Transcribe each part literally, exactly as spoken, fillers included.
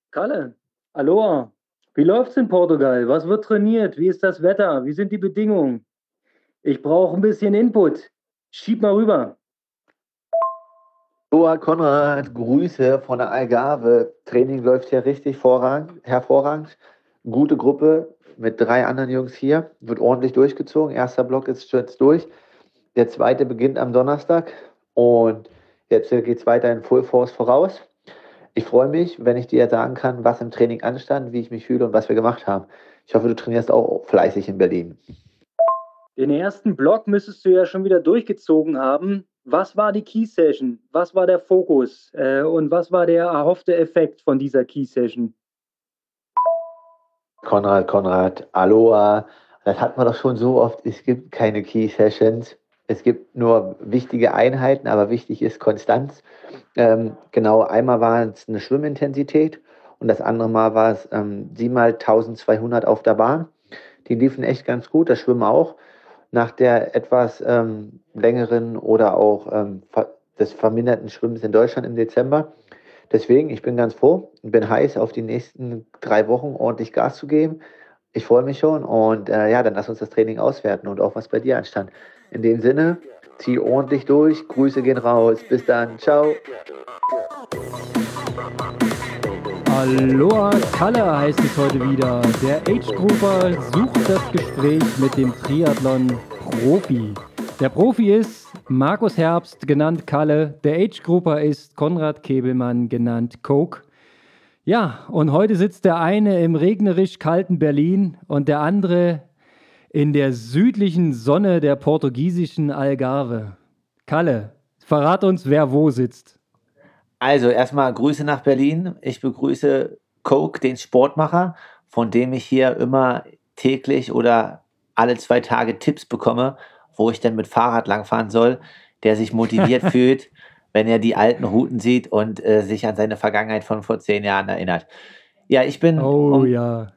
Kalle, Aloha. Wie läuft's in Portugal? Was wird trainiert? Wie ist das Wetter? Wie sind die Bedingungen? Ich brauche ein bisschen Input. Schieb mal rüber. Joa Konrad, Grüße von der Algarve. Training läuft hier richtig vorragend, hervorragend. Gute Gruppe mit drei anderen Jungs hier. Wird ordentlich durchgezogen. Erster Block ist jetzt durch. Der zweite beginnt am Donnerstag. Und jetzt geht es weiter in Full Force voraus. Ich freue mich, wenn ich dir sagen kann, was im Training anstand, wie ich mich fühle und was wir gemacht haben. Ich hoffe, du trainierst auch fleißig in Berlin. Den ersten Block müsstest du ja schon wieder durchgezogen haben. Was war die Key Session? Was war der Fokus? Äh, und was war der erhoffte Effekt von dieser Key Session? Konrad, Konrad, Aloha. Das hat man doch schon so oft. Es gibt keine Key Sessions. Es gibt nur wichtige Einheiten, aber wichtig ist Konstanz. Ähm, genau, einmal war es eine Schwimmintensität und das andere Mal war es ähm, siebenmal eintausendzweihundert auf der Bahn. Die liefen echt ganz gut, das Schwimmen auch. Nach der etwas ähm, längeren oder auch ähm, ver des verminderten Schwimmens in Deutschland im Dezember. Deswegen, ich bin ganz froh und bin heiß auf die nächsten drei Wochen ordentlich Gas zu geben. Ich freue mich schon und äh, ja, dann lass uns das Training auswerten und auch was bei dir anstand. In dem Sinne, zieh ordentlich durch, Grüße gehen raus, bis dann, ciao. Aloha Kalle heißt es heute wieder. Der Age-Grupper sucht das Gespräch mit dem Triathlon-Profi. Der Profi ist Markus Herbst, genannt Kalle. Der Age-Grupper ist Konrad Kebelmann, genannt Coke. Ja, und heute sitzt der eine im regnerisch kalten Berlin und der andere in der südlichen Sonne der portugiesischen Algarve. Kalle, verrat uns, wer wo sitzt. Also erstmal Grüße nach Berlin. Ich begrüße Coke, den Sportmacher, von dem ich hier immer täglich oder alle zwei Tage Tipps bekomme, wo ich denn mit Fahrrad langfahren soll, der sich motiviert fühlt, wenn er die alten Routen sieht und äh, sich an seine Vergangenheit von vor zehn Jahren erinnert. Ja, ich bin, Oh um, ja.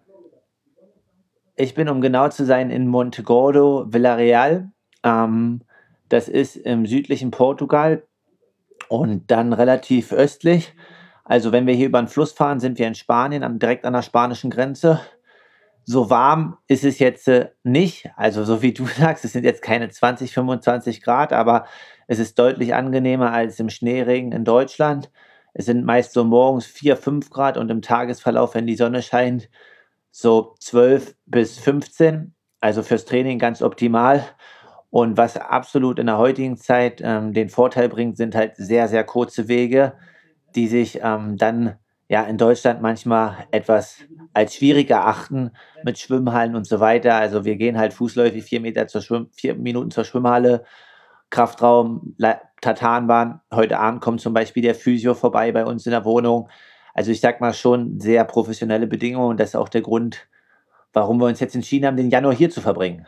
ich bin, um genau zu sein, in Montegordo, Villarreal. Ähm, das ist im südlichen Portugal und dann relativ östlich. Also wenn wir hier über den Fluss fahren, sind wir in Spanien, an, direkt an der spanischen Grenze. So warm ist es jetzt äh, nicht. Also so wie du sagst, es sind jetzt keine zwanzig, fünfundzwanzig Grad, aber es ist deutlich angenehmer als im Schneeregen in Deutschland. Es sind meist so morgens vier, fünf Grad und im Tagesverlauf, wenn die Sonne scheint, so zwölf bis fünfzehn. Also fürs Training ganz optimal. Und was absolut in der heutigen Zeit ähm, den Vorteil bringt, sind halt sehr, sehr kurze Wege, die sich ähm, dann ja in Deutschland manchmal etwas als schwierig erachten mit Schwimmhallen und so weiter. Also wir gehen halt fußläufig vier Meter zur Schwimm vier Minuten zur Schwimmhalle, Kraftraum, La Tartanbahn. Heute Abend kommt zum Beispiel der Physio vorbei bei uns in der Wohnung. Also ich sag mal schon sehr professionelle Bedingungen und das ist auch der Grund, warum wir uns jetzt entschieden haben, den Januar hier zu verbringen.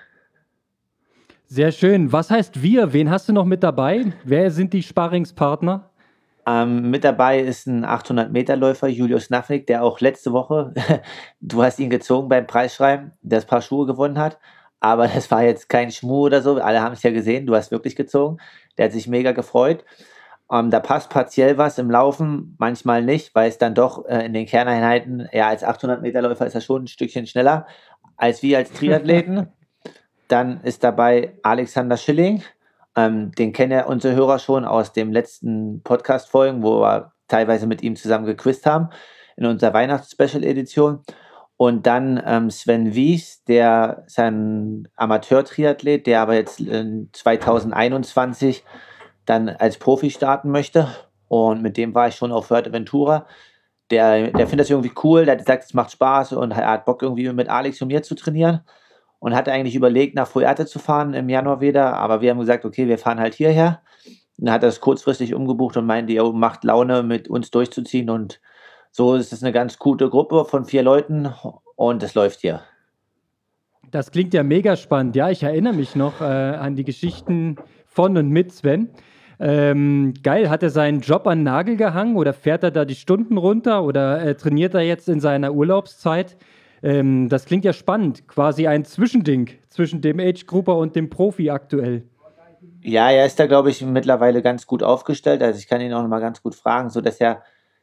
Sehr schön. Was heißt wir? Wen hast du noch mit dabei? Wer sind die Sparringspartner? Ähm, mit dabei ist ein achthundert-Meter-Läufer, Julius Nafnik, der auch letzte Woche, du hast ihn gezogen beim Preisschreiben, das Paar Schuhe gewonnen hat. Aber das war jetzt kein Schmuh oder so. Alle haben es ja gesehen, du hast wirklich gezogen. Der hat sich mega gefreut. Ähm, da passt partiell was im Laufen, manchmal nicht, weil es dann doch äh, in den Kerneinheiten, ja, als achthundert-Meter-Läufer ist er schon ein Stückchen schneller als wir als Triathleten. Dann ist dabei Alexander Schilling. Ähm, den kennen ja unsere Hörer schon aus dem letzten Podcast-Folgen, wo wir teilweise mit ihm zusammen gequizt haben, in unserer Weihnachts-Special-Edition. Und dann ähm, Sven Wies, der ist ein Amateur-Triathlet, der aber jetzt in zwanzig einundzwanzig dann als Profi starten möchte. Und mit dem war ich schon auf Fuerteventura. Der, der findet das irgendwie cool, der hat gesagt, es macht Spaß und er hat Bock irgendwie mit Alex und mir zu trainieren und hatte eigentlich überlegt, nach Fuerte zu fahren im Januar wieder, aber wir haben gesagt, okay, wir fahren halt hierher. Dann hat er es kurzfristig umgebucht und meinte, ja, macht Laune, mit uns durchzuziehen und so ist es eine ganz gute Gruppe von vier Leuten und es läuft hier. Das klingt ja mega spannend. Ja, ich erinnere mich noch äh, an die Geschichten von und mit Sven. Ähm, geil, hat er seinen Job an den Nagel gehangen oder fährt er da die Stunden runter oder äh, trainiert er jetzt in seiner Urlaubszeit? Ähm, das klingt ja spannend, quasi ein Zwischending zwischen dem Age-Grupper und dem Profi aktuell. Ja, er ist da, glaube ich, mittlerweile ganz gut aufgestellt. Also ich kann ihn auch noch mal ganz gut fragen, so dass er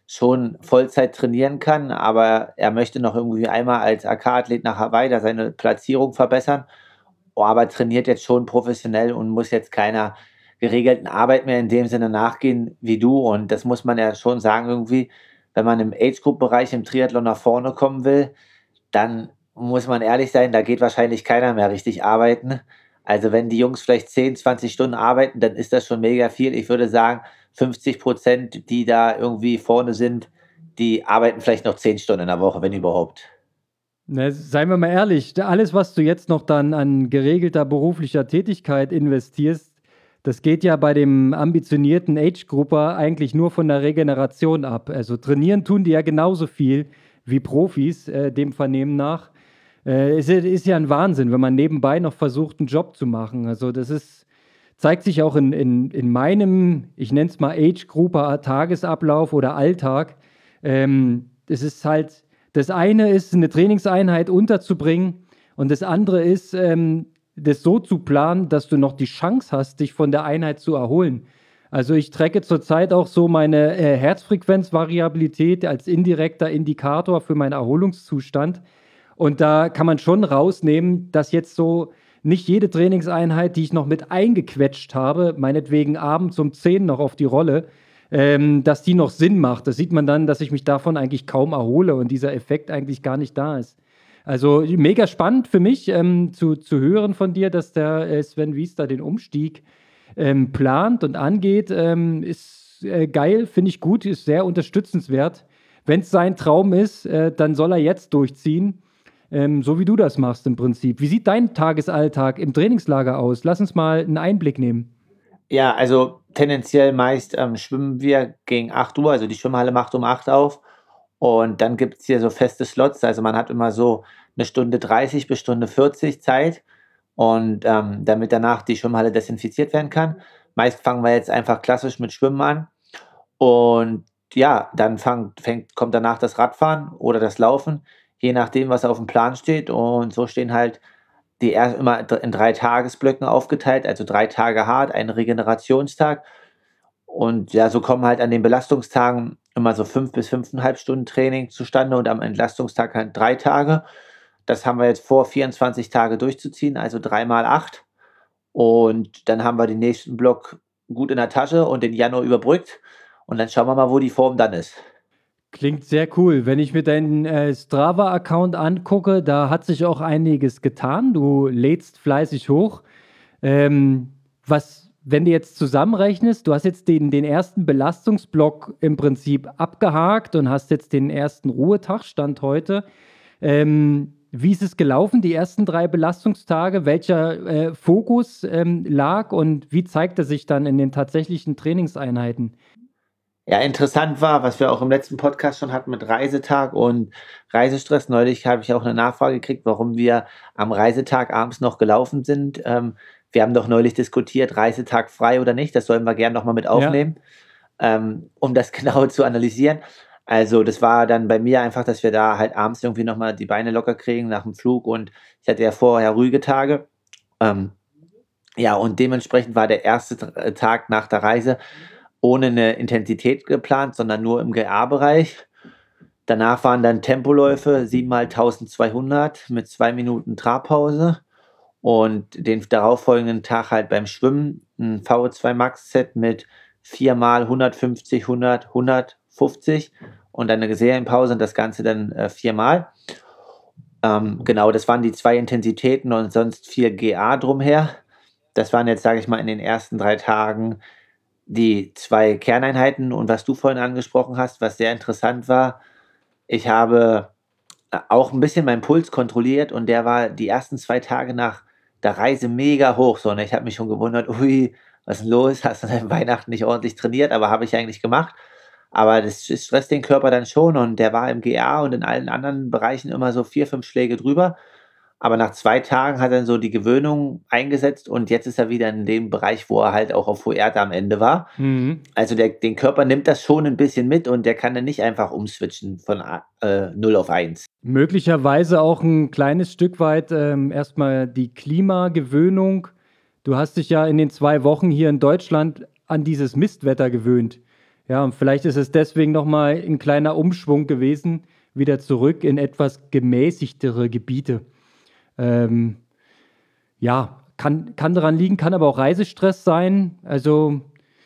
schon Vollzeit trainieren kann, aber er möchte noch irgendwie einmal als A K-Athlet nach Hawaii da seine Platzierung verbessern, oh, aber trainiert jetzt schon professionell und muss jetzt keiner geregelten Arbeit mehr in dem Sinne nachgehen wie du. Und das muss man ja schon sagen irgendwie, wenn man im Age-Group-Bereich im Triathlon nach vorne kommen will, dann muss man ehrlich sein, da geht wahrscheinlich keiner mehr richtig arbeiten. Also wenn die Jungs vielleicht zehn, zwanzig Stunden arbeiten, dann ist das schon mega viel. Ich würde sagen, fünfzig Prozent, die da irgendwie vorne sind, die arbeiten vielleicht noch zehn Stunden in der Woche, wenn überhaupt. Ne, seien wir mal ehrlich, alles, was du jetzt noch dann an geregelter beruflicher Tätigkeit investierst, das geht ja bei dem ambitionierten Age-Grupper eigentlich nur von der Regeneration ab. Also trainieren tun die ja genauso viel wie Profis, äh, dem Vernehmen nach. Äh, es ist ja ein Wahnsinn, wenn man nebenbei noch versucht, einen Job zu machen. Also das ist, zeigt sich auch in, in, in meinem, ich nenne es mal Age-Grupper, Tagesablauf oder Alltag. Ähm, es ist halt, das eine ist, eine Trainingseinheit unterzubringen und das andere ist, ähm, das so zu planen, dass du noch die Chance hast, dich von der Einheit zu erholen. Also ich tracke zurzeit auch so meine äh, Herzfrequenzvariabilität als indirekter Indikator für meinen Erholungszustand. Und da kann man schon rausnehmen, dass jetzt so nicht jede Trainingseinheit, die ich noch mit eingequetscht habe, meinetwegen abends um zehn noch auf die Rolle, ähm, dass die noch Sinn macht. Das sieht man dann, dass ich mich davon eigentlich kaum erhole und dieser Effekt eigentlich gar nicht da ist. Also mega spannend für mich ähm, zu, zu hören von dir, dass der äh, Sven Wiester den Umstieg ähm, plant und angeht. Ähm, ist äh, geil, finde ich gut, ist sehr unterstützenswert. Wenn es sein Traum ist, äh, dann soll er jetzt durchziehen, ähm, so wie du das machst im Prinzip. Wie sieht dein Tagesalltag im Trainingslager aus? Lass uns mal einen Einblick nehmen. Ja, also tendenziell meist ähm, schwimmen wir gegen acht Uhr, also die Schwimmhalle macht um acht auf. Und dann gibt es hier so feste Slots, also man hat immer so eine Stunde dreißig bis Stunde vierzig Zeit und ähm, damit danach die Schwimmhalle desinfiziert werden kann. Meist fangen wir jetzt einfach klassisch mit Schwimmen an und ja, dann fang, fängt, kommt danach das Radfahren oder das Laufen, je nachdem, was auf dem Plan steht. Und so stehen halt die erst immer in drei Tagesblöcken aufgeteilt, also drei Tage hart, ein Regenerationstag. Und ja, so kommen halt an den Belastungstagen immer so fünf bis fünfeinhalb Stunden Training zustande und am Entlastungstag halt drei Tage. Das haben wir jetzt vor, vierundzwanzig Tage durchzuziehen, also drei mal acht. Und dann haben wir den nächsten Block gut in der Tasche und den Januar überbrückt. Und dann schauen wir mal, wo die Form dann ist. Klingt sehr cool. Wenn ich mir deinen äh, Strava-Account angucke, da hat sich auch einiges getan. Du lädst fleißig hoch. Ähm, was, wenn du jetzt zusammenrechnest, du hast jetzt den, den ersten Belastungsblock im Prinzip abgehakt und hast jetzt den ersten Ruhetag, Stand heute. Ähm, wie ist es gelaufen, die ersten drei Belastungstage? Welcher äh, Fokus ähm, lag und wie zeigt er sich dann in den tatsächlichen Trainingseinheiten? Ja, interessant war, was wir auch im letzten Podcast schon hatten mit Reisetag und Reisestress. Neulich habe ich auch eine Nachfrage gekriegt, warum wir am Reisetag abends noch gelaufen sind. Ähm, wir haben doch neulich diskutiert, Reisetag frei oder nicht. Das sollen wir gerne nochmal mit Ja. aufnehmen, ähm, um das genau zu analysieren. Also das war dann bei mir einfach, dass wir da halt abends irgendwie nochmal die Beine locker kriegen nach dem Flug und ich hatte ja vorher ruhige Tage. Ähm, ja, und dementsprechend war der erste T- Tag nach der Reise ohne eine Intensität geplant, sondern nur im G A-Bereich. Danach waren dann Tempoläufe, sieben mal eintausendzweihundert mit zwei Minuten Trabpause und den darauffolgenden Tag halt beim Schwimmen ein V O zwei Max-Set mit vier mal hundertfünfzig, hundert, hundertfünfzig und dann eine Serienpause und das Ganze dann äh, viermal. Ähm, genau, das waren die zwei Intensitäten und sonst vier G A drumher. Das waren jetzt, sage ich mal, in den ersten drei Tagen die zwei Kerneinheiten und was du vorhin angesprochen hast, was sehr interessant war, ich habe äh, auch ein bisschen meinen Puls kontrolliert und der war die ersten zwei Tage nach der Reise mega hoch. So, und ich habe mich schon gewundert, ui, was ist denn los? Hast du an Weihnachten nicht ordentlich trainiert? Aber habe ich eigentlich gemacht. Aber das stresst den Körper dann schon und der war im G A und in allen anderen Bereichen immer so vier, fünf Schläge drüber. Aber nach zwei Tagen hat dann so die Gewöhnung eingesetzt und jetzt ist er wieder in dem Bereich, wo er halt auch auf Huerta am Ende war. Mhm. Also der, den Körper nimmt das schon ein bisschen mit und der kann dann nicht einfach umswitchen von äh, null auf eins. Möglicherweise auch ein kleines Stück weit ähm, erstmal die Klimagewöhnung. Du hast dich ja in den zwei Wochen hier in Deutschland an dieses Mistwetter gewöhnt. Ja, und vielleicht ist es deswegen nochmal ein kleiner Umschwung gewesen, wieder zurück in etwas gemäßigtere Gebiete. Ähm, ja, kann, kann daran liegen, kann aber auch Reisestress sein, also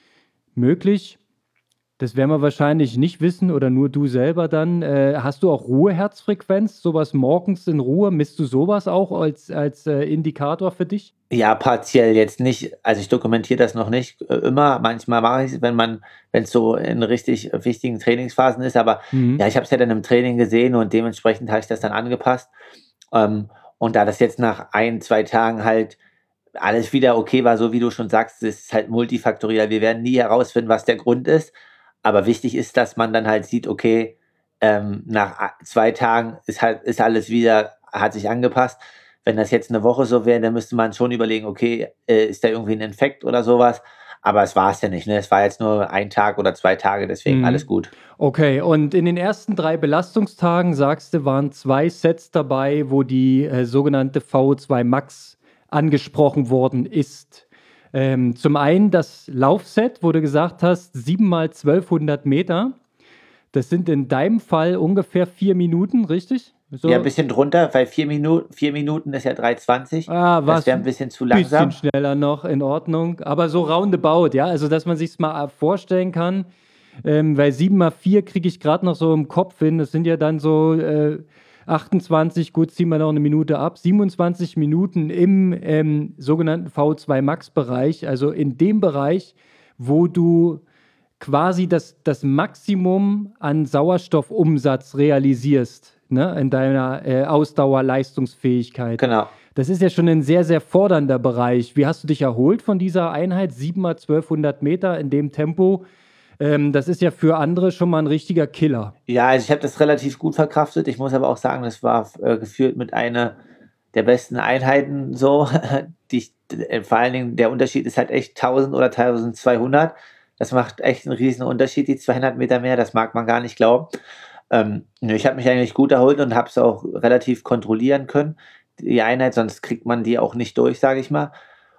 möglich. Das werden wir wahrscheinlich nicht wissen oder nur du selber dann. Äh, hast du auch Ruheherzfrequenz, sowas morgens in Ruhe? Misst du sowas auch als, als äh, Indikator für dich? Ja, partiell jetzt nicht. Also ich dokumentiere das noch nicht äh, immer. Manchmal mache ich es, wenn man, wenn es so in richtig wichtigen Trainingsphasen ist. Aber Mhm. ja, ich habe es ja dann im Training gesehen und dementsprechend habe ich das dann angepasst. Ähm, und da das jetzt nach ein, zwei Tagen halt alles wieder okay war, so wie du schon sagst, es ist halt multifaktoriell. Wir werden nie herausfinden, was der Grund ist. Aber wichtig ist, dass man dann halt sieht, okay, ähm, nach a- zwei Tagen ist halt ist alles wieder, hat sich angepasst. Wenn das jetzt eine Woche so wäre, dann müsste man schon überlegen, okay, äh, ist da irgendwie ein Infekt oder sowas? Aber es war es ja nicht, ne? Es war jetzt nur ein Tag oder zwei Tage, deswegen alles Mhm. gut. Okay, und in den ersten drei Belastungstagen, sagst du, waren zwei Sets dabei, wo die äh, sogenannte V O zwei Max angesprochen worden ist. Ähm, zum einen das Laufset, wo du gesagt hast, sieben mal zwölfhundert Meter. Das sind in deinem Fall ungefähr vier Minuten, richtig? Ja, ein So, bisschen drunter, weil vier Minuten, vier Minuten ist ja drei zwanzig. ah, Das was wäre ein bisschen zu bisschen langsam. schneller noch, in Ordnung. Aber so roundabout, ja, also dass man sich mal vorstellen kann, ähm, weil sieben mal vier kriege ich gerade noch so im Kopf hin. Das sind ja dann so äh, achtundzwanzig, gut, ziehen wir noch eine Minute ab. siebenundzwanzig Minuten im ähm, sogenannten V zwei Max-Bereich, also in dem Bereich, wo du quasi das, das Maximum an Sauerstoffumsatz realisierst, ne, in deiner äh, Ausdauerleistungsfähigkeit. Genau. Das ist ja schon ein sehr, sehr fordernder Bereich. Wie hast du dich erholt von dieser Einheit? sieben mal zwölfhundert Meter in dem Tempo. Ähm, das ist ja für andere schon mal ein richtiger Killer. Ja, also ich habe das relativ gut verkraftet. Ich muss aber auch sagen, das war äh, gefühlt mit einer der besten Einheiten so. Die ich, äh, vor allen Dingen, der Unterschied ist halt echt tausend oder tausendzweihundert. Das macht echt einen riesen Unterschied, die zweihundert Meter mehr. Das mag man gar nicht glauben. Ähm, nö, ich habe mich eigentlich gut erholt und habe es auch relativ kontrollieren können, die Einheit, sonst kriegt man die auch nicht durch, sage ich mal.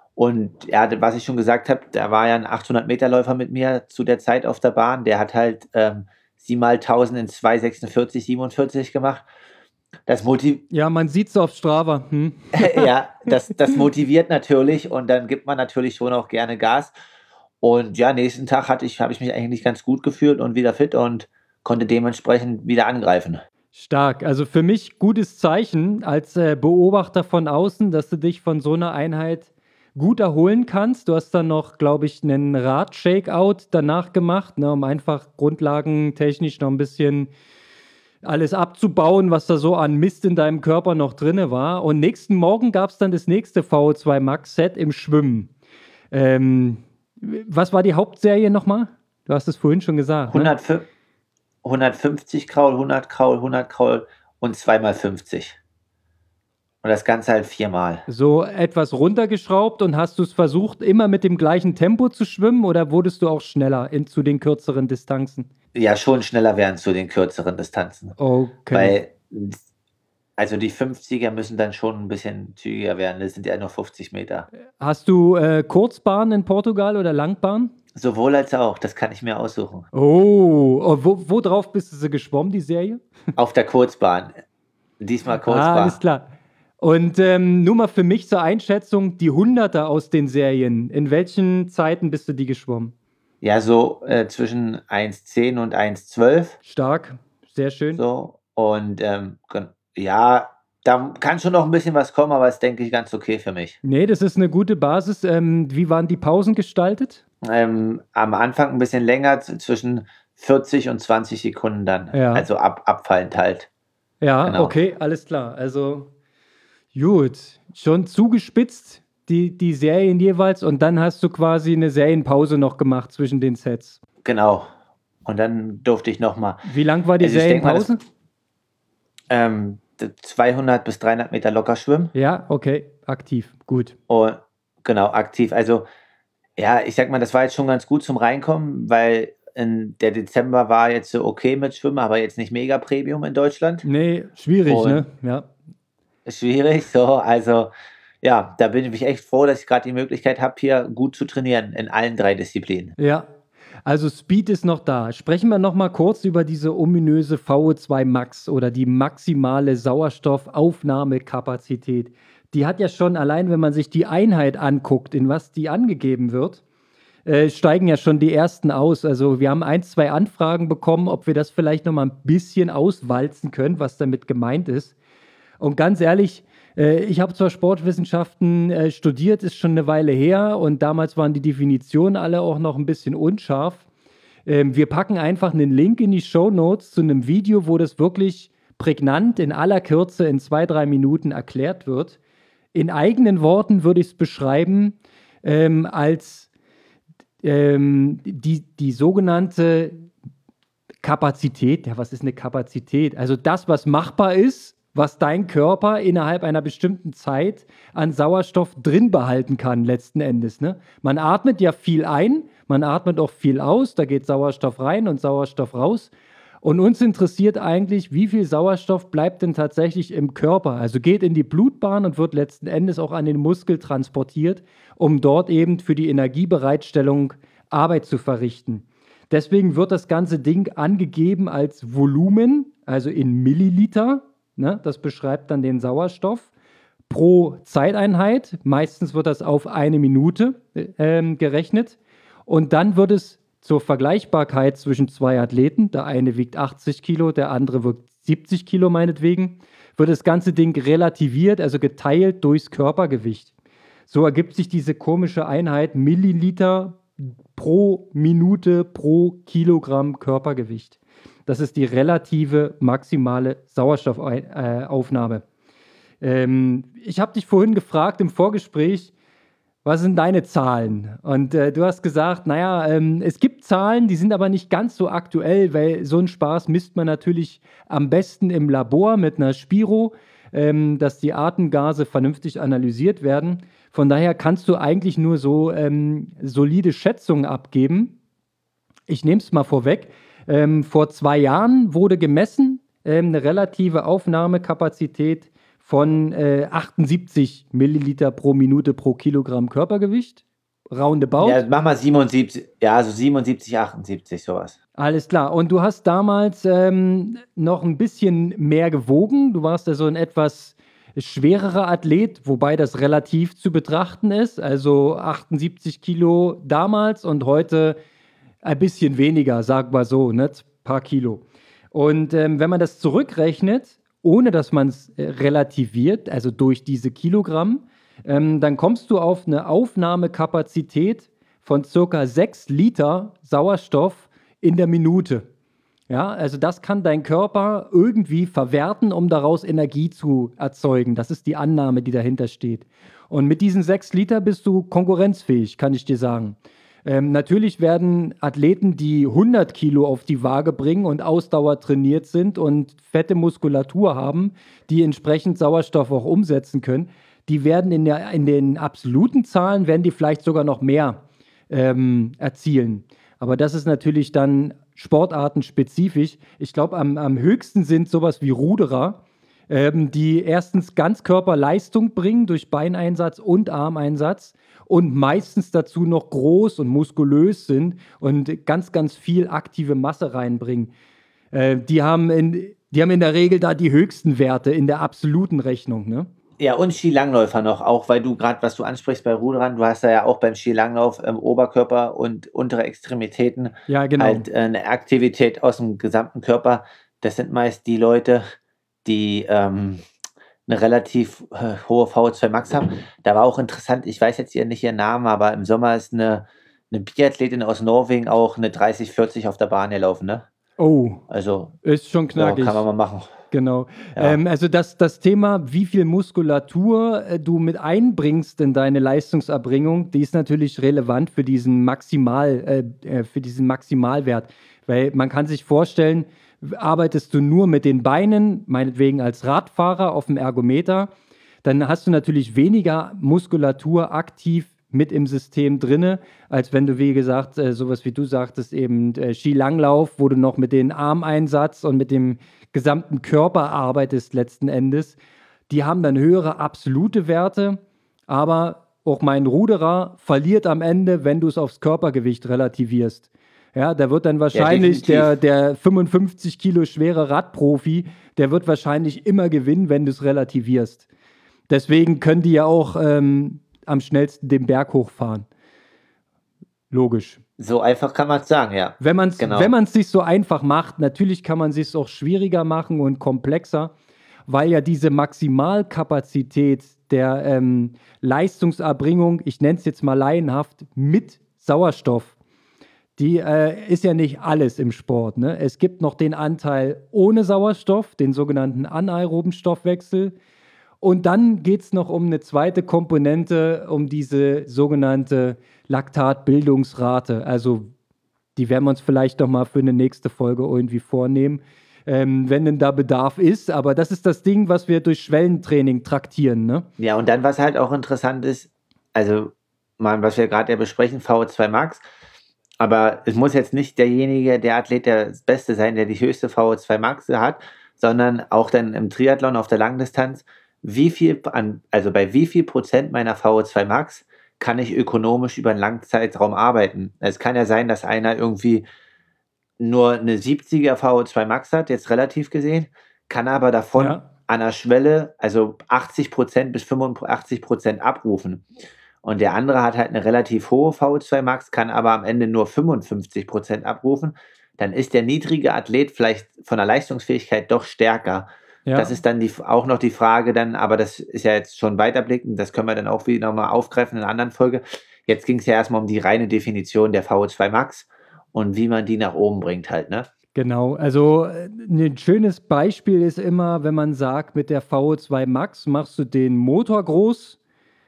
Und ja, was ich schon gesagt habe, da war ja ein achthundert-Meter-Läufer mit mir zu der Zeit auf der Bahn. Der hat halt ähm, sieben mal tausend in zwei sechsundvierzig, siebenundvierzig gemacht. Das, motiv Ja, man sieht es auf Strava. Hm? ja, das, das motiviert natürlich und dann gibt man natürlich schon auch gerne Gas. Und ja, nächsten Tag hatte ich, habe ich mich eigentlich ganz gut gefühlt und wieder fit und konnte dementsprechend wieder angreifen. Stark. Also für mich gutes Zeichen als äh, Beobachter von außen, dass du dich von so einer Einheit gut erholen kannst. Du hast dann noch, glaube ich, einen Rad-Shakeout danach gemacht, ne, um einfach grundlagentechnisch noch ein bisschen alles abzubauen, was da so an Mist in deinem Körper noch drin war. Und nächsten Morgen gab es dann das nächste V O zwei Max-Set im Schwimmen. Ähm, was war die Hauptserie nochmal? Du hast es vorhin schon gesagt, ne? hundertfünf hundertfünfzig Kraul, hundert Kraul, hundert Kraul und zwei mal fünfzig. Und das Ganze halt viermal. So etwas runtergeschraubt und hast du es versucht, immer mit dem gleichen Tempo zu schwimmen oder wurdest du auch schneller in, zu den kürzeren Distanzen? Ja, schon schneller werden zu den kürzeren Distanzen. Okay. Weil, also die fünfziger müssen dann schon ein bisschen zügiger werden. Das sind ja nur fünfzig Meter. Hast du äh, Kurzbahn in Portugal oder Langbahn? Sowohl als auch, das kann ich mir aussuchen. Oh, oh wo, wo drauf bist du sie geschwommen, die Serie? Auf der Kurzbahn. Diesmal Ah, Kurzbahn. alles klar. Und ähm, nur mal für mich zur Einschätzung, die Hunderter aus den Serien, in welchen Zeiten bist du die geschwommen? Ja, so äh, zwischen eins zehn und eins zwölf. Stark, sehr schön. So. Und ähm, gen- ja, da kann schon noch ein bisschen was kommen, aber ist, denke ich, ganz okay für mich. Nee, das ist eine gute Basis. Ähm, wie waren die Pausen gestaltet? Ähm, am Anfang ein bisschen länger, z- zwischen vierzig und zwanzig Sekunden dann. Ja. Also ab, abfallend halt. Ja, Genau. okay, alles klar. Also gut, schon zugespitzt die, die Serien jeweils und dann hast du quasi eine Serienpause noch gemacht zwischen den Sets. Genau. Und dann durfte ich nochmal. Wie lang war die Also ich denk mal, das- Serienpause? Ähm, d- zweihundert bis dreihundert Meter locker schwimmen. Ja, okay, aktiv, gut. Und genau, aktiv. Also, ja, ich sag mal, das war jetzt schon ganz gut zum Reinkommen, weil in der Dezember war jetzt so okay mit Schwimmen, aber jetzt nicht mega Premium in Deutschland. Nee, schwierig, Und- ne? Ja. Schwierig, so. Also, ja, da bin ich echt froh, dass ich gerade die Möglichkeit habe, hier gut zu trainieren in allen drei Disziplinen. Ja. Also Speed ist noch da. Sprechen wir noch mal kurz über diese ominöse V O zwei Max oder die maximale Sauerstoffaufnahmekapazität. Die hat ja schon, allein wenn man sich die Einheit anguckt, in was die angegeben wird, äh, steigen ja schon die ersten aus. Also wir haben ein, zwei Anfragen bekommen, ob wir das vielleicht noch mal ein bisschen auswalzen können, was damit gemeint ist. Und ganz ehrlich, äh, ich habe zwar Sportwissenschaften äh, studiert, ist schon eine Weile her und damals waren die Definitionen alle auch noch ein bisschen unscharf. Ähm, wir packen einfach einen Link in die Shownotes zu einem Video, wo das wirklich prägnant in aller Kürze in zwei, drei Minuten erklärt wird. In eigenen Worten würde ich es beschreiben ähm, als ähm, die, die sogenannte Kapazität. Ja, was ist eine Kapazität? Also das, was machbar ist, was dein Körper innerhalb einer bestimmten Zeit an Sauerstoff drin behalten kann, letzten Endes. Ne? Man atmet ja viel ein, man atmet auch viel aus, da geht Sauerstoff rein und Sauerstoff raus. Und uns interessiert eigentlich, wie viel Sauerstoff bleibt denn tatsächlich im Körper? Also geht in die Blutbahn und wird letzten Endes auch an den Muskel transportiert, um dort eben für die Energiebereitstellung Arbeit zu verrichten. Deswegen wird das ganze Ding angegeben als Volumen, also in Milliliter. Ne, das beschreibt dann den Sauerstoff pro Zeiteinheit. Meistens wird das auf eine Minute äh, gerechnet. Und dann wird es zur Vergleichbarkeit zwischen zwei Athleten, der eine wiegt achtzig Kilo, der andere wiegt siebzig Kilo meinetwegen, wird das ganze Ding relativiert, also geteilt durchs Körpergewicht. So ergibt sich diese komische Einheit Milliliter pro Minute pro Kilogramm Körpergewicht. Das ist die relative maximale Sauerstoffaufnahme. Ähm, ich habe dich vorhin gefragt im Vorgespräch, was sind deine Zahlen? Und äh, du hast gesagt, naja, ähm, es gibt Zahlen, die sind aber nicht ganz so aktuell, weil so einen Spaß misst man natürlich am besten im Labor mit einer Spiro, ähm, dass die Atemgase vernünftig analysiert werden. Von daher kannst du eigentlich nur so ähm, solide Schätzungen abgeben. Ich nehme es mal vorweg. Ähm, vor zwei Jahren wurde gemessen ähm, eine relative Aufnahmekapazität von äh, achtundsiebzig Milliliter pro Minute pro Kilogramm Körpergewicht. Roundabout. Ja, mach mal siebenundsiebzig, ja, so siebenundsiebzig, achtundsiebzig, sowas. Alles klar. Und du hast damals ähm, noch ein bisschen mehr gewogen. Du warst also ein etwas schwererer Athlet, wobei das relativ zu betrachten ist. Also achtundsiebzig Kilo damals und heute ein bisschen weniger, sag mal so, ne? Ein paar Kilo. Und ähm, wenn man das zurückrechnet, ohne dass man es äh, relativiert, also durch diese Kilogramm, ähm, dann kommst du auf eine Aufnahmekapazität von circa sechs Liter Sauerstoff in der Minute. Ja, also das kann dein Körper irgendwie verwerten, um daraus Energie zu erzeugen. Das ist die Annahme, die dahinter steht. Und mit diesen sechs Liter bist du konkurrenzfähig, kann ich dir sagen. Ähm, natürlich werden Athleten, die hundert Kilo auf die Waage bringen und Ausdauer trainiert sind und fette Muskulatur haben, die entsprechend Sauerstoff auch umsetzen können, die werden in, der, in den absoluten Zahlen, werden die vielleicht sogar noch mehr ähm, erzielen. Aber das ist natürlich dann sportartenspezifisch. Ich glaube, am, am höchsten sind sowas wie Ruderer, ähm, die erstens Ganzkörperleistung bringen durch Beineinsatz und Armeinsatz und meistens dazu noch groß und muskulös sind und ganz, ganz viel aktive Masse reinbringen. Äh, die haben in, die haben in der Regel da die höchsten Werte in der absoluten Rechnung, ne? Ja, und Skilangläufer noch, auch weil du gerade, was du ansprichst bei Ruderern, du hast ja auch beim Skilanglauf ähm, Oberkörper und untere Extremitäten Ja, genau. halt äh, eine Aktivität aus dem gesamten Körper. Das sind meist die Leute, die ähm, eine relativ äh, hohe V O zwei Max haben. Da war auch interessant, ich weiß jetzt hier nicht ihren Namen, aber im Sommer ist eine, eine Biathletin aus Norwegen auch eine dreißig, vierzig auf der Bahn gelaufen, ne? Oh, Also, ist schon ja, knackig. kann man mal machen. Genau. Ja. Ähm, also das, das Thema, wie viel Muskulatur äh, du mit einbringst in deine Leistungserbringung, die ist natürlich relevant für diesen Maximal, äh, äh, für diesen Maximalwert. Weil man kann sich vorstellen, arbeitest du nur mit den Beinen, meinetwegen als Radfahrer auf dem Ergometer, dann hast du natürlich weniger Muskulatur aktiv mit im System drinne, als wenn du, wie gesagt, äh, sowas wie du sagtest, eben äh, Skilanglauf, wo du noch mit dem Armeinsatz und mit dem gesamten Körper arbeitest letzten Endes. Die haben dann höhere absolute Werte, aber auch mein Ruderer verliert am Ende, wenn du es aufs Körpergewicht relativierst. Ja, da wird dann wahrscheinlich Ja, der, der fünfundfünfzig Kilo schwere Radprofi, der wird wahrscheinlich immer gewinnen, wenn du es relativierst. Deswegen können die ja auch ähm, am schnellsten den Berg hochfahren. Logisch. So einfach kann man es sagen, ja. Wenn man es Genau. wenn man es sich so einfach macht, natürlich kann man es sich auch schwieriger machen und komplexer, weil ja diese Maximalkapazität der ähm, Leistungserbringung, ich nenne es jetzt mal laienhaft, mit Sauerstoff, die äh, ist ja nicht alles im Sport. Ne? Es gibt noch den Anteil ohne Sauerstoff, den sogenannten anaeroben Stoffwechsel. Und dann geht es noch um eine zweite Komponente, um diese sogenannte Laktatbildungsrate. Also die werden wir uns vielleicht noch mal für eine nächste Folge irgendwie vornehmen, ähm, wenn denn da Bedarf ist. Aber das ist das Ding, was wir durch Schwellentraining traktieren. Ne? Ja, und dann, was halt auch interessant ist, also, mal, was wir gerade ja besprechen, V O zwei Max, aber es muss jetzt nicht derjenige, der Athlet, der das Beste sein, der die höchste V O zwei Max hat, sondern auch dann im Triathlon auf der Langdistanz, wie viel, an, also bei wie viel Prozent meiner V O zwei Max kann ich ökonomisch über einen langen Zeitraum arbeiten. Es kann ja sein, dass einer irgendwie nur eine siebziger V O zwei Max hat, jetzt relativ gesehen, kann aber davon Ja. an der Schwelle, also achtzig Prozent bis fünfundachtzig Prozent abrufen. Und der andere hat halt eine relativ hohe V O zwei Max, kann aber am Ende nur fünfundfünfzig Prozent abrufen. Dann ist der niedrige Athlet vielleicht von der Leistungsfähigkeit doch stärker. Ja. Das ist dann die, auch noch die Frage dann, aber das ist ja jetzt schon weiterblickend, das können wir dann auch wieder nochmal aufgreifen in einer anderen Folge. Jetzt ging es ja erstmal um die reine Definition der V O zwei Max und wie man die nach oben bringt halt, ne? Genau, also äh, ein schönes Beispiel ist immer, wenn man sagt, mit der V O zwei Max machst du den Motor groß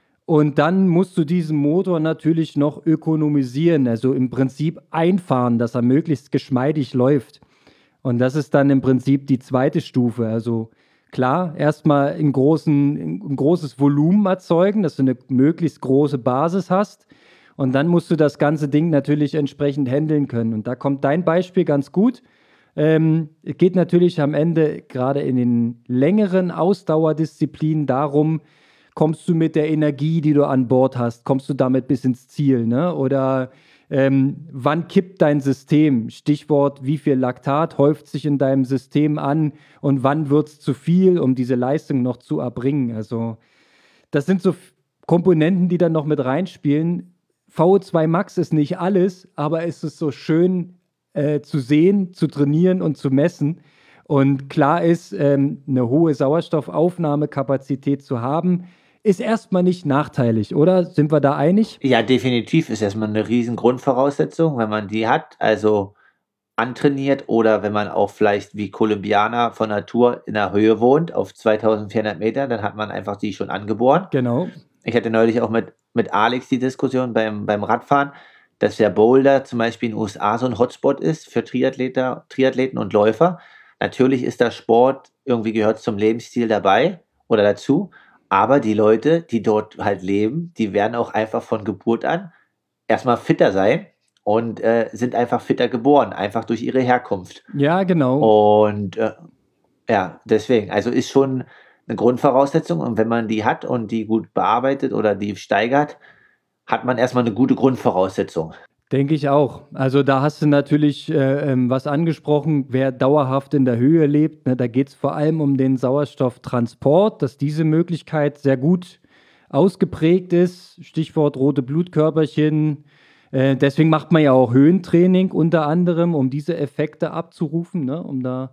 und dann musst du diesen Motor natürlich noch ökonomisieren, also im Prinzip einfahren, dass er möglichst geschmeidig läuft. Und das ist dann im Prinzip die zweite Stufe. Also klar, erstmal ein, großen, ein großes Volumen erzeugen, dass du eine möglichst große Basis hast. Und dann musst du das ganze Ding natürlich entsprechend handeln können. Und da kommt dein Beispiel ganz gut. Ähm, es geht natürlich am Ende gerade in den längeren Ausdauerdisziplinen darum, kommst du mit der Energie, die du an Bord hast, kommst du damit bis ins Ziel, ne? Oder ähm, wann kippt dein System? Stichwort, wie viel Laktat häuft sich in deinem System an und wann wird es zu viel, um diese Leistung noch zu erbringen? Also das sind so Komponenten, die dann noch mit reinspielen. V O zwei Max ist nicht alles, aber es ist so schön äh, zu sehen, zu trainieren und zu messen. Und klar ist, ähm, eine hohe Sauerstoffaufnahmekapazität zu haben, ist erstmal nicht nachteilig, oder? Sind wir da einig? Ja, definitiv ist erstmal eine riesen Grundvoraussetzung, wenn man die hat, also antrainiert oder wenn man auch vielleicht wie Kolumbianer von Natur in der Höhe wohnt, auf zweitausendvierhundert Meter, dann hat man einfach die schon angeboren. Genau. Ich hatte neulich auch mit, mit Alex die Diskussion beim, beim Radfahren, dass der Boulder zum Beispiel in den U S A so ein Hotspot ist für Triathleter, Triathleten und Läufer. Natürlich ist der Sport irgendwie gehört zum Lebensstil dabei oder dazu, aber die Leute, die dort halt leben, die werden auch einfach von Geburt an erstmal fitter sein und äh, sind einfach fitter geboren, einfach durch ihre Herkunft. Ja, genau. Und äh, ja, deswegen, also ist schon eine Grundvoraussetzung und wenn man die hat und die gut bearbeitet oder die steigert, hat man erstmal eine gute Grundvoraussetzung. Denke ich auch. Also da hast du natürlich äh, ähm, was angesprochen, wer dauerhaft in der Höhe lebt. Ne, da geht es vor allem um den Sauerstofftransport, dass diese Möglichkeit sehr gut ausgeprägt ist. Stichwort rote Blutkörperchen. Äh, deswegen macht man ja auch Höhentraining unter anderem, um diese Effekte abzurufen, ne, um da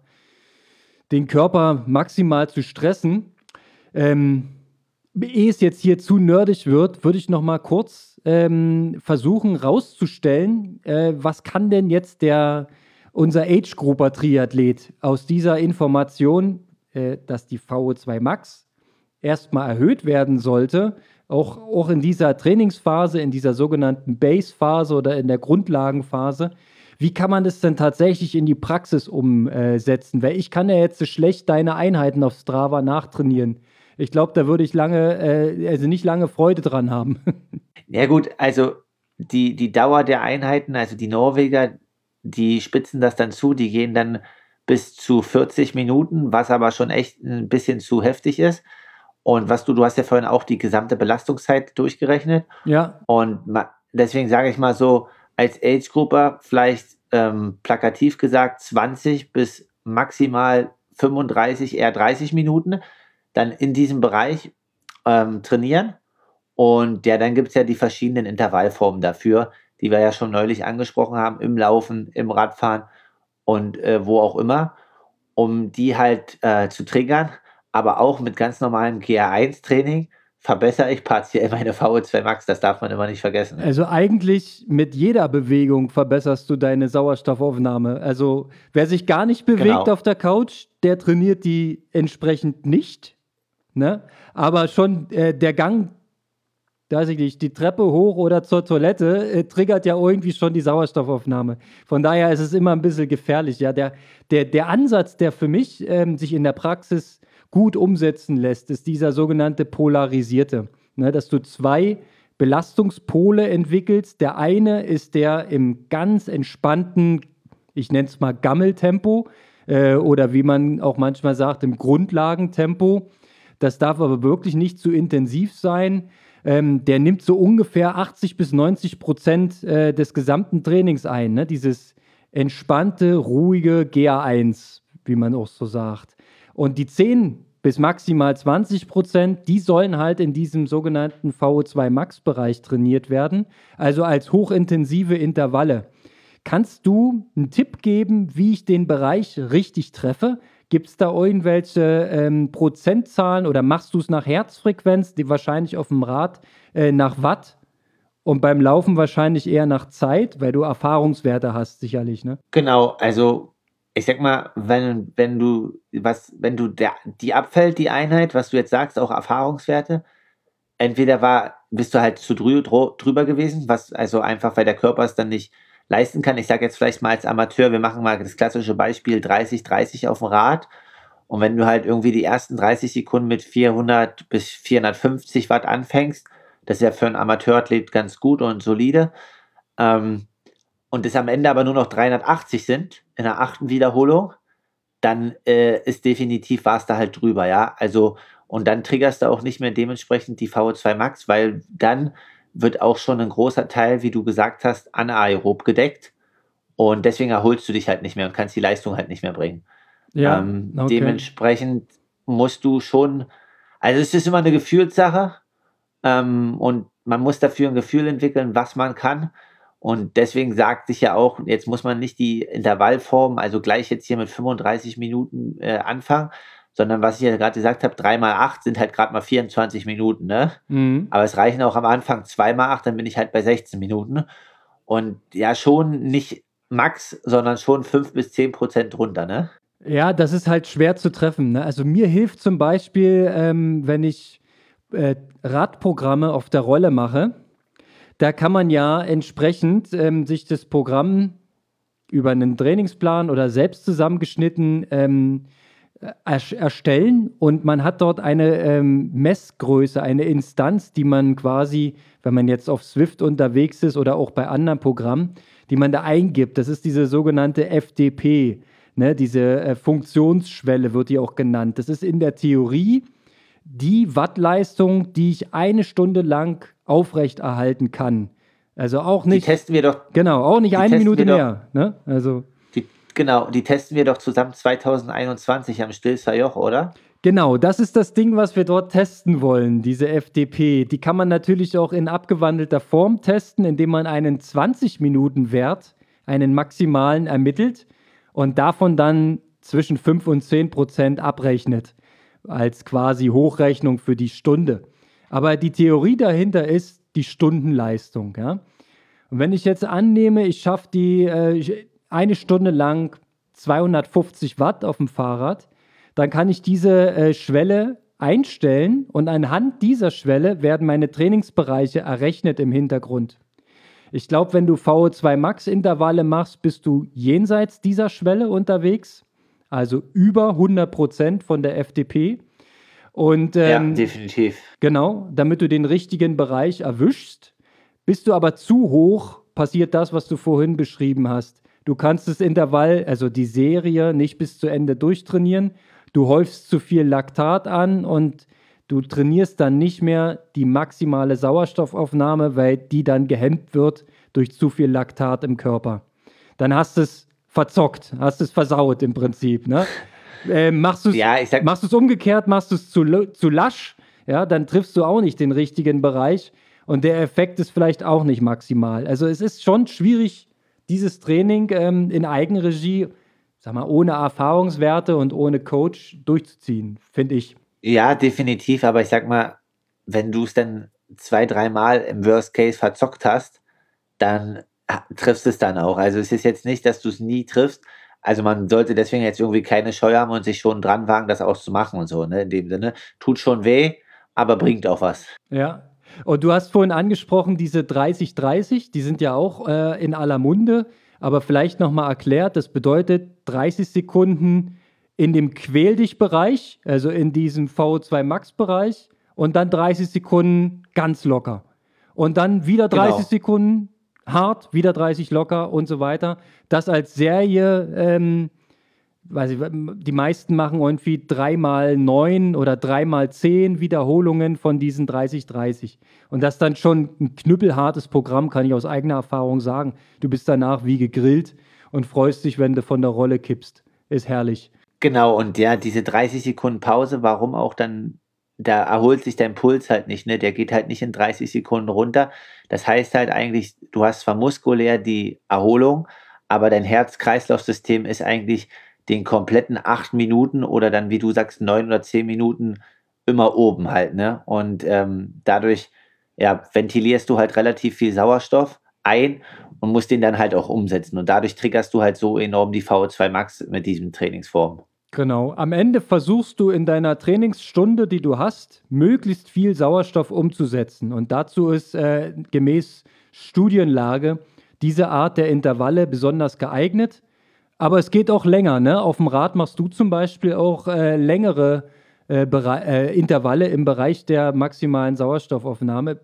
den Körper maximal zu stressen. Ähm, ehe es jetzt hier zu nerdig wird, würde ich noch mal kurz ähm, versuchen rauszustellen, äh, was kann denn jetzt der, unser Age-Grupper-Triathlet aus dieser Information, äh, dass die V O zwei Max erstmal erhöht werden sollte, auch, auch in dieser Trainingsphase, in dieser sogenannten Base-Phase oder in der Grundlagenphase, wie kann man das denn tatsächlich in die Praxis umsetzen? Weil ich kann ja jetzt so schlecht deine Einheiten auf Strava nachtrainieren. Ich glaube, da würde ich lange, äh, also nicht lange Freude dran haben. Ja gut, also die, die Dauer der Einheiten, also die Norweger, die spitzen das dann zu, die gehen dann bis zu vierzig Minuten, was aber schon echt ein bisschen zu heftig ist. Und was du, du hast ja vorhin auch die gesamte Belastungszeit durchgerechnet. Ja. Und ma, deswegen sage ich mal so, als Age-Grupper vielleicht ähm, plakativ gesagt, zwanzig bis maximal fünfunddreißig, eher dreißig Minuten dann in diesem Bereich ähm, trainieren. Und ja, dann gibt es ja die verschiedenen Intervallformen dafür, die wir ja schon neulich angesprochen haben, im Laufen, im Radfahren und äh, wo auch immer, um die halt äh, zu triggern, aber auch mit ganz normalem G R eins Training verbessere ich partiell meine V O zwei Max, das darf man immer nicht vergessen. Also eigentlich mit jeder Bewegung verbesserst du deine Sauerstoffaufnahme. Also wer sich gar nicht bewegt Genau. auf der Couch, der trainiert die entsprechend nicht. Ne? Aber schon äh, der Gang, weiß ich nicht, die Treppe hoch oder zur Toilette, äh, triggert ja irgendwie schon die Sauerstoffaufnahme. Von daher ist es immer ein bisschen gefährlich. Ja? Der, der, der Ansatz, der für mich ähm, sich in der Praxis gut umsetzen lässt, ist dieser sogenannte polarisierte. Ne? Dass du zwei Belastungspole entwickelst. Der eine ist der im ganz entspannten, ich nenne es mal Gammeltempo äh, oder wie man auch manchmal sagt, im Grundlagentempo. Das darf aber wirklich nicht zu intensiv sein. Ähm, der nimmt so ungefähr achtzig bis neunzig Prozent äh, des gesamten Trainings ein. Ne? Dieses entspannte, ruhige G A eins, wie man auch so sagt. Und die zehn bis maximal zwanzig Prozent, die sollen halt in diesem sogenannten V O zwei Max-Bereich trainiert werden, also als hochintensive Intervalle. Kannst du einen Tipp geben, wie ich den Bereich richtig treffe? Gibt es da irgendwelche ähm, Prozentzahlen oder machst du es nach Herzfrequenz, die wahrscheinlich auf dem Rad äh, nach Watt und beim Laufen wahrscheinlich eher nach Zeit, weil du Erfahrungswerte hast sicherlich, ne? Genau, also ich sag mal, wenn, wenn du was, wenn du der, die abfällt, die Einheit, was du jetzt sagst, auch Erfahrungswerte, entweder war, bist du halt zu drü dro- drüber gewesen, was also einfach, weil der Körper es dann nicht leisten kann. Ich sage jetzt vielleicht mal als Amateur, wir machen mal das klassische Beispiel dreißig dreißig auf dem Rad. Und wenn du halt irgendwie die ersten dreißig Sekunden mit vierhundert bis vierhundertfünfzig Watt anfängst, das ist ja für einen Amateurathlet ganz gut und solide, ähm, und es am Ende aber nur noch dreihundertachtzig sind in der achten Wiederholung, dann äh, ist definitiv, warst du halt drüber, ja. Also, und dann triggerst du auch nicht mehr dementsprechend die V O zwei Max, weil dann wird auch schon ein großer Teil, wie du gesagt hast, anaerob gedeckt. Und deswegen erholst du dich halt nicht mehr und kannst die Leistung halt nicht mehr bringen. Ja, Ähm, okay. Dementsprechend musst du schon, also es ist immer eine Gefühlssache, ähm, und man muss dafür ein Gefühl entwickeln, was man kann. Und deswegen sagt sich ja auch, jetzt muss man nicht die Intervallform, also gleich jetzt hier mit fünfunddreißig Minuten äh, anfangen, sondern was ich ja gerade gesagt habe, drei mal acht sind halt gerade mal vierundzwanzig Minuten, ne? Mhm. Aber es reichen auch am Anfang zwei mal acht, dann bin ich halt bei sechzehn Minuten. Und ja, schon nicht Max, sondern schon fünf bis zehn Prozent drunter, ne? Ja, das ist halt schwer zu treffen. Ne? Also mir hilft zum Beispiel, ähm, wenn ich äh, Radprogramme auf der Rolle mache, da kann man ja entsprechend ähm, sich das Programm über einen Trainingsplan oder selbst zusammengeschnitten ähm, er- erstellen und man hat dort eine ähm, Messgröße, eine Instanz, die man quasi, wenn man jetzt auf Swift unterwegs ist oder auch bei anderen Programmen, die man da eingibt. Das ist diese sogenannte F D P, ne? Diese äh, Funktionsschwelle wird die auch genannt. Das ist in der Theorie die Wattleistung, die ich eine Stunde lang aufrechterhalten kann. Also auch Die nicht, testen wir doch, genau, auch nicht die eine testen Minute wir doch, mehr. Ne? Also die, genau, die testen wir doch zusammen zwanzig einundzwanzig am Stilfser Joch, oder? genau, das ist das Ding, was wir dort testen wollen, diese F D P. Die kann man natürlich auch in abgewandelter Form testen, indem man einen zwanzig-Minuten-Wert, einen maximalen ermittelt und davon dann zwischen fünf und zehn Prozent abrechnet, als quasi Hochrechnung für die Stunde. Aber die Theorie dahinter ist die Stundenleistung. Ja? Und wenn ich jetzt annehme, ich schaffe die äh, ich- eine Stunde lang zweihundertfünfzig Watt auf dem Fahrrad, dann kann ich diese äh, Schwelle einstellen und anhand dieser Schwelle werden meine Trainingsbereiche errechnet im Hintergrund. Ich glaube, wenn du V O zwei Max-Intervalle machst, bist du jenseits dieser Schwelle unterwegs, also über hundert Prozent von der F D P. Und Ja, ähm, definitiv. genau, damit du den richtigen Bereich erwischst. Bist du aber zu hoch, passiert das, was du vorhin beschrieben hast. Du kannst das Intervall, also die Serie, nicht bis zu Ende durchtrainieren. Du häufst zu viel Laktat an und du trainierst dann nicht mehr die maximale Sauerstoffaufnahme, weil die dann gehemmt wird durch zu viel Laktat im Körper. dann hast du es verzockt, hast es versaut im Prinzip. Ne? Äh, machst du es Ja, ich sag, machst du's umgekehrt, machst du es zu, lo- zu lasch, ja, dann triffst du auch nicht den richtigen Bereich und der Effekt ist vielleicht auch nicht maximal. Also es ist schon schwierig, dieses Training ähm, in Eigenregie, sag mal, ohne Erfahrungswerte und ohne Coach durchzuziehen, finde ich. ja, definitiv, aber ich sag mal, wenn du es dann zwei, dreimal im Worst Case verzockt hast, dann ah, triffst du es dann auch. Also es ist jetzt nicht, dass du es nie triffst. Also man sollte deswegen jetzt irgendwie keine Scheu haben und sich schon dran wagen, das auch zu machen und so, ne? In dem Sinne. Tut schon weh, aber bringt auch was. Ja. Und du hast vorhin angesprochen, diese dreißig dreißig, die sind ja auch äh, in aller Munde, aber vielleicht nochmal erklärt, das bedeutet dreißig Sekunden in dem Quäl-dich-Bereich, also in diesem V O zwei Max-Bereich und dann dreißig Sekunden ganz locker. Und dann wieder dreißig Genau. Sekunden hart, wieder dreißig locker und so weiter. Das als Serie, ähm, weiß ich, die meisten machen irgendwie dreimal neun oder dreimal zehn Wiederholungen von diesen dreißig dreißig. Und das ist dann schon ein knüppelhartes Programm, kann ich aus eigener Erfahrung sagen. Du bist danach wie gegrillt und freust dich, wenn du von der Rolle kippst. Ist herrlich. Genau, und ja, diese dreißig Sekunden Pause, warum auch dann, da erholt sich dein Puls halt nicht, ne? Der geht halt nicht in dreißig Sekunden runter. Das heißt halt eigentlich, du hast zwar muskulär die Erholung, aber dein Herz-Kreislauf-System ist eigentlich den kompletten acht Minuten oder dann, wie du sagst, neun oder zehn Minuten immer oben halt, ne? Und ähm, dadurch, ja, ventilierst du halt relativ viel Sauerstoff ein und musst den dann halt auch umsetzen. Und dadurch triggerst du halt so enorm die V O zwei Max mit diesem Trainingsform. Genau. Am Ende versuchst du in deiner Trainingsstunde, die du hast, möglichst viel Sauerstoff umzusetzen. Und dazu ist äh, gemäß Studienlage diese Art der Intervalle besonders geeignet. Aber es geht auch länger. Ne? Auf dem Rad machst du zum Beispiel auch äh, längere äh, Bere- äh, Intervalle im Bereich der maximalen Sauerstoffaufnahme.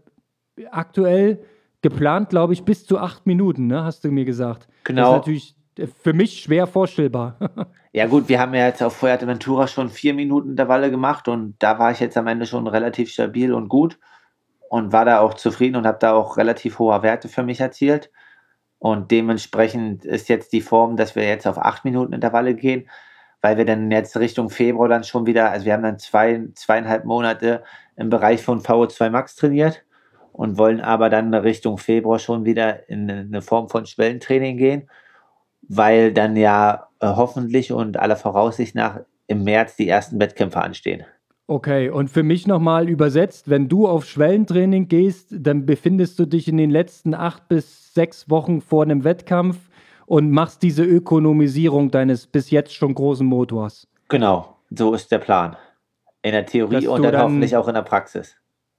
Aktuell geplant, glaube ich, bis zu acht Minuten, ne? Hast du mir gesagt. Das ist Genau. natürlich äh, für mich schwer vorstellbar. Ja gut, wir haben ja jetzt auf Fuerteventura schon vier Minuten Intervalle gemacht und da war ich jetzt am Ende schon relativ stabil und gut und war da auch zufrieden und habe da auch relativ hohe Werte für mich erzielt. Und dementsprechend ist jetzt die Form, dass wir jetzt auf acht Minuten Intervalle gehen, weil wir dann jetzt Richtung Februar dann schon wieder, also wir haben dann zwei, zweieinhalb Monate im Bereich von V O zwei Max trainiert und wollen aber dann Richtung Februar schon wieder in eine Form von Schwellentraining gehen, weil dann ja äh, hoffentlich und aller Voraussicht nach im März die ersten Wettkämpfe anstehen. Okay, und für mich nochmal übersetzt, wenn du auf Schwellentraining gehst, dann befindest du dich in den letzten acht bis sechs Wochen vor einem Wettkampf und machst diese Ökonomisierung deines bis jetzt schon großen Motors. Genau, so ist der Plan. In der Theorie Dass und du dann dann hoffentlich auch in der Praxis.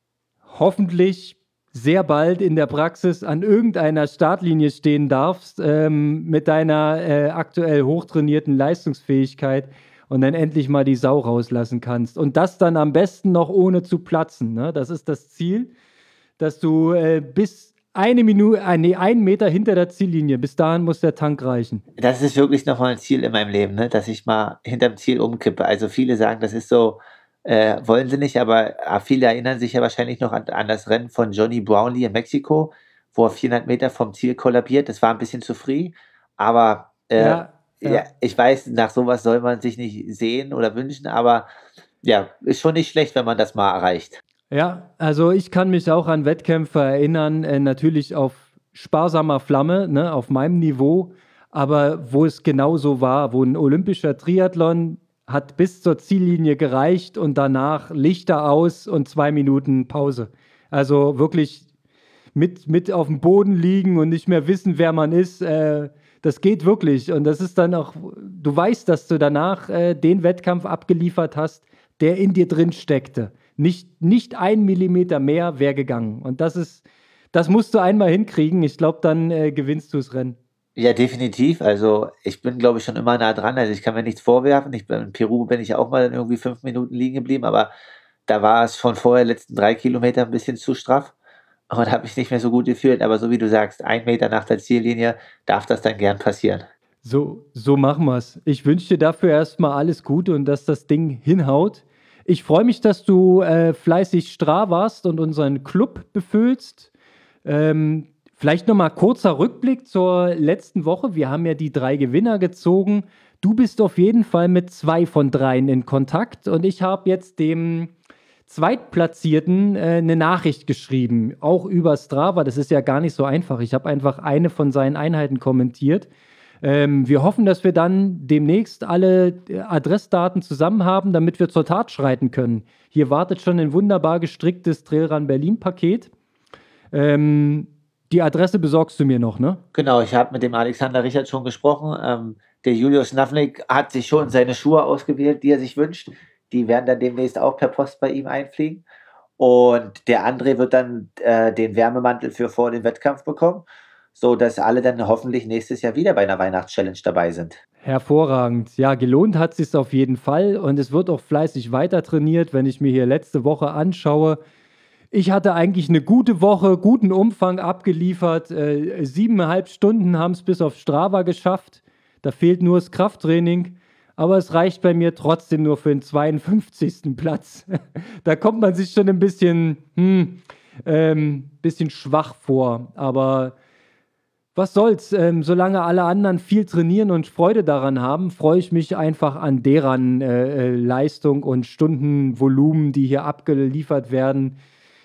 hoffentlich sehr bald in der Praxis an irgendeiner Startlinie stehen darfst ähm, mit deiner äh, aktuell hochtrainierten Leistungsfähigkeit und dann endlich mal die Sau rauslassen kannst. Und das dann am besten noch ohne zu platzen. Ne? Das ist das Ziel, dass du äh, bis eine Minute, äh, nee, einen Meter hinter der Ziellinie, bis dahin muss der Tank reichen. Das ist wirklich nochmal ein Ziel in meinem Leben, ne? Dass ich mal hinterm Ziel umkippe. Also viele sagen, das ist so, äh, wollen sie nicht, aber äh, viele erinnern sich ja wahrscheinlich noch an, an das Rennen von Johnny Brownlee in Mexiko, wo er vierhundert Meter vom Ziel kollabiert. Das war ein bisschen zu früh, aber äh, Ja, ja, ja. ich weiß, nach sowas soll man sich nicht sehen oder wünschen, aber ja, ist schon nicht schlecht, wenn man das mal erreicht. Ja, also ich kann mich auch an Wettkämpfe erinnern, äh, natürlich auf sparsamer Flamme, ne, auf meinem Niveau, aber wo es genauso war, wo ein olympischer Triathlon hat bis zur Ziellinie gereicht und danach Lichter aus und zwei Minuten Pause. Also wirklich mit, mit auf dem Boden liegen und nicht mehr wissen, wer man ist, äh, das geht wirklich. Und das ist dann auch, du weißt, dass du danach äh, den Wettkampf abgeliefert hast, der in dir drin steckte. Nicht, nicht ein Millimeter mehr wäre gegangen. Und das ist, das musst du einmal hinkriegen. Ich glaube, dann äh, gewinnst du das Rennen. Ja, definitiv. Also ich bin, glaube ich, schon immer nah dran. Also ich kann mir nichts vorwerfen. Ich bin, in Peru bin ich auch mal dann irgendwie fünf Minuten liegen geblieben, aber da war es schon vorher, letzten drei Kilometer, ein bisschen zu straff. Und habe ich nicht mehr so gut gefühlt. Aber so wie du sagst, ein Meter nach der Ziellinie darf das dann gern passieren. So, so machen wir es. Ich wünsche dir dafür erstmal alles Gute und dass das Ding hinhaut. Ich freue mich, dass du äh, fleißig Strava warst und unseren Club befüllst. Ähm, Vielleicht nochmal kurzer Rückblick zur letzten Woche. Wir haben ja die drei Gewinner gezogen. Du bist auf jeden Fall mit zwei von dreien in Kontakt und ich habe jetzt dem Zweitplatzierten äh, eine Nachricht geschrieben, auch über Strava. Das ist ja gar nicht so einfach. Ich habe einfach eine von seinen Einheiten kommentiert. Ähm, wir hoffen, dass wir dann demnächst alle Adressdaten zusammen haben, damit wir zur Tat schreiten können. Hier wartet schon ein wunderbar gestricktes Trailrun Berlin-Paket. Ähm, die Adresse besorgst du mir noch, ne? Genau, ich habe mit dem Alexander Richard schon gesprochen. Ähm, der Julius Navnik hat sich schon seine Schuhe ausgewählt, die er sich wünscht. Die werden dann demnächst auch per Post bei ihm einfliegen. Und der André wird dann äh, den Wärmemantel für vor dem Wettkampf bekommen, sodass alle dann hoffentlich nächstes Jahr wieder bei einer Weihnachtschallenge dabei sind. Hervorragend. Ja, gelohnt hat es sich auf jeden Fall und es wird auch fleißig weiter trainiert, wenn ich mir hier letzte Woche anschaue. Ich hatte eigentlich eine gute Woche, guten Umfang abgeliefert. Äh, siebeneinhalb Stunden haben es bis auf Strava geschafft. Da fehlt nur das Krafttraining. Aber es reicht bei mir trotzdem nur für den zweiundfünfzigsten Platz. Da kommt man sich schon ein bisschen, hm, ähm, bisschen schwach vor. Aber was soll's? Ähm, solange alle anderen viel trainieren und Freude daran haben, freue ich mich einfach an deren äh, äh, Leistung und Stundenvolumen, die hier abgeliefert werden.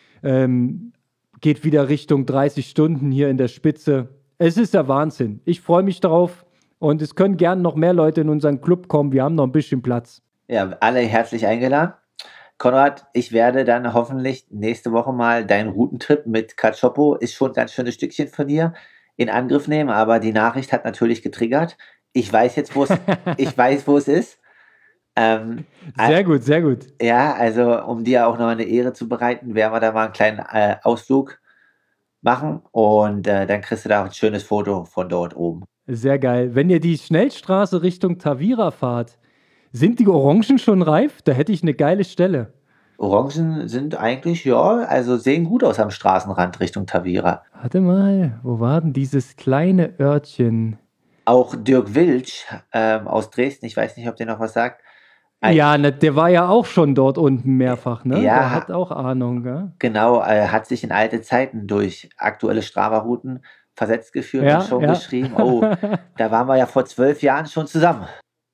Ähm, geht wieder Richtung dreißig Stunden hier in der Spitze. Es ist der Wahnsinn. Ich freue mich darauf. Und es können gern noch mehr Leute in unseren Club kommen. Wir haben noch ein bisschen Platz. Ja, alle herzlich eingeladen. Konrad, ich werde dann hoffentlich nächste Woche mal deinen Routentrip mit Cacioppo, ist schon ein ganz schönes Stückchen von dir, in Angriff nehmen. Aber die Nachricht hat natürlich getriggert. Ich weiß jetzt, wo es, ich weiß, wo es ist. Ähm, sehr gut, sehr gut. Ja, also um dir auch noch eine Ehre zu bereiten, werden wir da mal einen kleinen äh, Ausflug machen. Und äh, dann kriegst du da auch ein schönes Foto von dort oben. Sehr geil. Wenn ihr die Schnellstraße Richtung Tavira fahrt, sind die Orangen schon reif? Da hätte ich eine geile Stelle. Orangen sind eigentlich, ja, also sehen gut aus am Straßenrand Richtung Tavira. Warte mal, wo war denn dieses kleine Örtchen? Auch Dirk Wilsch ähm, aus Dresden, ich weiß nicht, ob der noch was sagt. Ein ja, ne, der war ja auch schon dort unten mehrfach, ne? Ja, der hat auch Ahnung, ja? Genau, äh, hat sich in alte Zeiten durch aktuelle Strava-Routen versetzt gefühlt ja, und schon ja. geschrieben, oh, da waren wir ja vor zwölf Jahren schon zusammen.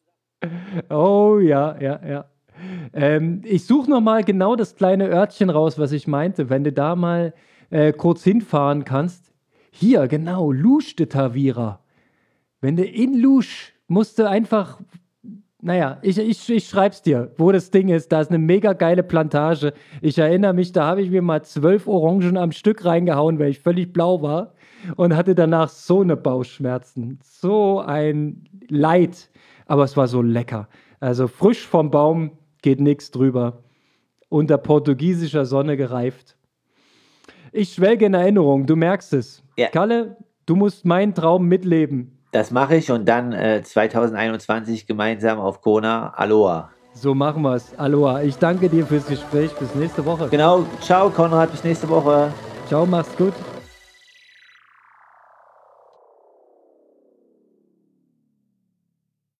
Oh, ja, ja, ja. Ähm, ich suche nochmal genau das kleine Örtchen raus, was ich meinte, wenn du da mal äh, kurz hinfahren kannst. Hier, genau, Lusch de Tavira. Wenn du in Lusch musst du einfach, naja, ich, ich, ich schreib's dir, wo das Ding ist. Da ist eine mega geile Plantage. Ich erinnere mich, da habe ich mir mal zwölf Orangen am Stück reingehauen, weil ich völlig blau war. Und hatte danach so eine Bauchschmerzen, so ein Leid, aber es war so lecker. Also frisch vom Baum, geht nichts drüber. Unter portugiesischer Sonne gereift. Ich schwelge in Erinnerung, du merkst es. Ja. Kalle, du musst meinen Traum mitleben. Das mache ich und dann äh, zwanzig einundzwanzig gemeinsam auf Kona. Aloha. So machen wir es. Aloha. Ich danke dir fürs Gespräch. Bis nächste Woche. Genau. Ciao, Konrad. Bis nächste Woche. Ciao, mach's gut.